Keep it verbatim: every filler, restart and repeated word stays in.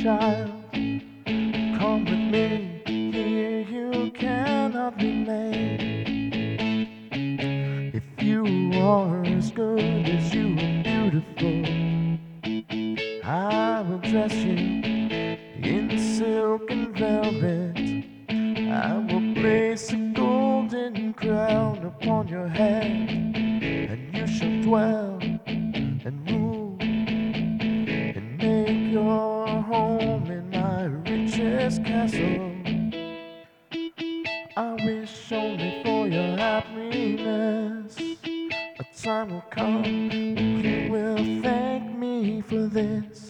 child. Come with me, here you cannot remain. If you are as good as you are beautiful, I will dress you in silk and velvet. I will place a golden crown upon your head, and you shall dwell and rule and make your home in my richest castle. I wish only for your happiness. A time will come when you will thank me for this.